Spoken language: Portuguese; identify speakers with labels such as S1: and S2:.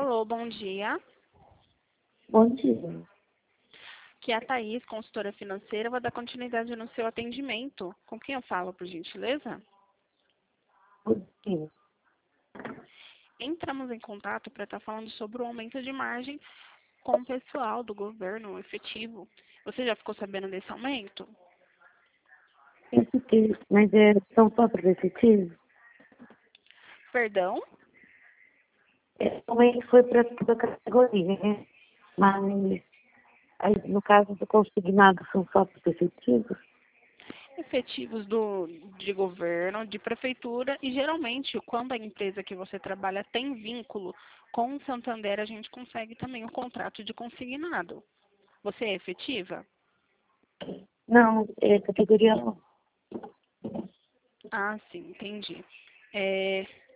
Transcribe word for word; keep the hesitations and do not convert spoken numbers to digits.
S1: Alô, bom dia.
S2: Bom dia.
S1: Aqui é a Thaís, consultora financeira. Vou dar continuidade no seu atendimento. Com quem eu falo, por gentileza?
S2: Bom dia.
S1: Entramos em contato para estar falando sobre o aumento de margem com o pessoal do governo efetivo. Você já ficou sabendo desse aumento?
S2: Esse que, mas é, são só para efetivo?
S1: Perdão?
S2: É, também foi para toda a categoria, né? Mas, aí, no caso do consignado, são só para efetivos?
S1: Efetivos do, de governo, de prefeitura e geralmente quando a empresa que você trabalha tem vínculo com o Santander, a gente consegue também o contrato de consignado. Você é efetiva?
S2: Não, é categoria um.
S1: Ah, sim, entendi. É,